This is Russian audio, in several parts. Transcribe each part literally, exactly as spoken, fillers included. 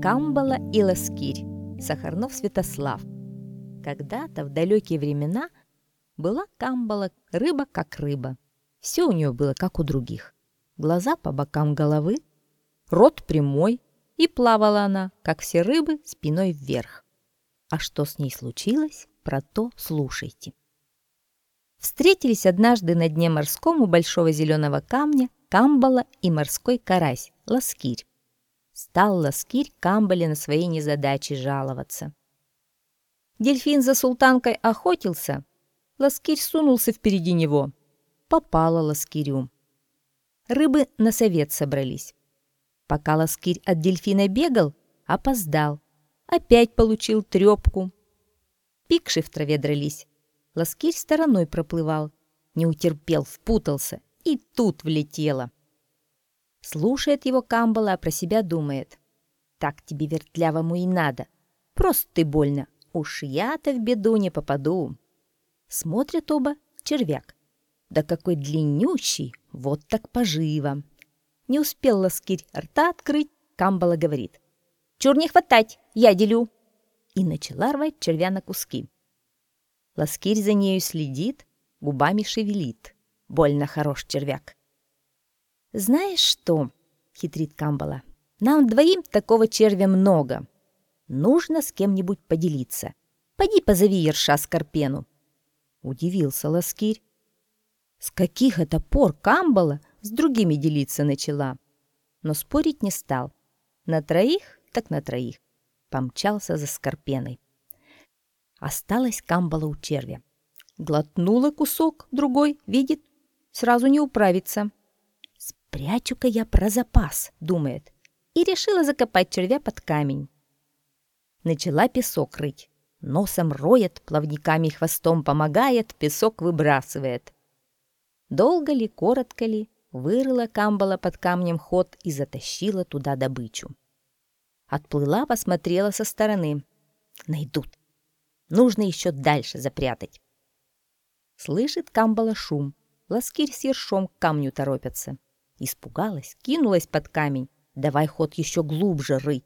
Камбала и Ласкирь. Сахарнов Святослав. Когда-то, в далекие времена, была Камбала рыба как рыба. Все у нее было как у других. Глаза по бокам головы, рот прямой, и плавала она, как все рыбы, спиной вверх. А что с ней случилось, про то слушайте. Встретились однажды на дне морском у большого зеленого камня Камбала и морской карась Ласкирь. Стал Ласкирь Камбале на своей незадаче жаловаться. Дельфин за султанкой охотился, Ласкирь сунулся впереди него. Попало Ласкирю. Рыбы на совет собрались. Пока Ласкирь от дельфина бегал, опоздал. Опять получил трепку. Пикши в траве дрались. Ласкирь стороной проплывал. Не утерпел, впутался. И тут влетело. Слушает его Камбала, а про себя думает. Так тебе, вертлявому, и надо. Просто ты больно. Уж я-то в беду не попаду. Смотрят оба, червяк. Да какой длиннющий, вот так поживо. Не успел Ласкирь рта открыть, Камбала говорит. «Чур не хватать, я делю!» И начала рвать червя на куски. Ласкирь за нею следит, губами шевелит. Больно хорош червяк. «Знаешь что?» — хитрит Камбала. «Нам двоим такого червя много. Нужно с кем-нибудь поделиться. Поди позови ерша Скорпену». Удивился Ласкирь. С каких это пор Камбала с другими делиться начала? Но спорить не стал. На троих, так на троих. Помчался за Скорпеной. Осталась Камбала у червя. Глотнула кусок, другой, видит, сразу не управится. «Спрячу-ка я про запас», — думает, и решила закопать червя под камень. Начала песок рыть. Носом роет, плавниками и хвостом помогает, песок выбрасывает. Долго ли, коротко ли, вырыла Камбала под камнем ход и затащила туда добычу. Отплыла, посмотрела со стороны. Найдут. Нужно еще дальше запрятать. Слышит Камбала шум. Ласкирь с ершом к камню торопятся. Испугалась, кинулась под камень. Давай ход еще глубже рыть.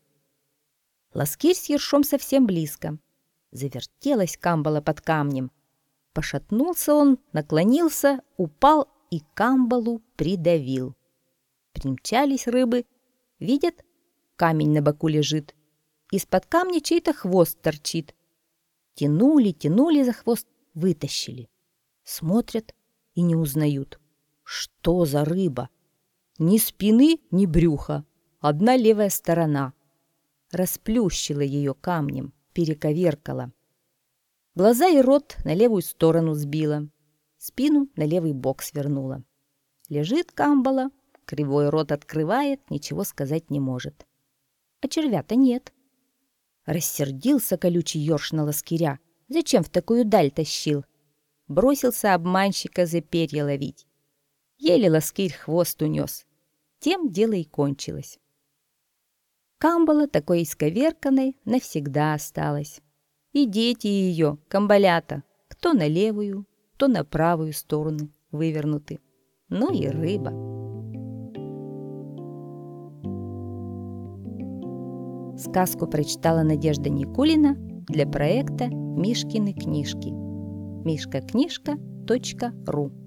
Ласкирь с ершом совсем близко. Завертелась Камбала под камнем. Пошатнулся он, наклонился, упал и Камбалу придавил. Примчались рыбы. Видят, камень на боку лежит. Из-под камня чей-то хвост торчит. Тянули, тянули за хвост, вытащили. Смотрят и не узнают. Что за рыба? Ни спины, ни брюха. Одна левая сторона. Расплющила ее камнем, перековеркала. Глаза и рот на левую сторону сбила. Спину на левый бок свернула. Лежит Камбала, кривой рот открывает, ничего сказать не может. А червя-то нет. Рассердился колючий ерш на Ласкиря. Зачем в такую даль тащил? Бросился обманщика за перья ловить. Еле Ласкирь хвост унес. Тем дело и кончилось. Камбала такой исковерканной навсегда осталась. И дети ее, камбалята, кто на левую, то на правую сторону вывернуты. Ну и рыба. Сказку прочитала Надежда Никулина для проекта «Мишкины книжки». мишка книжка точка ру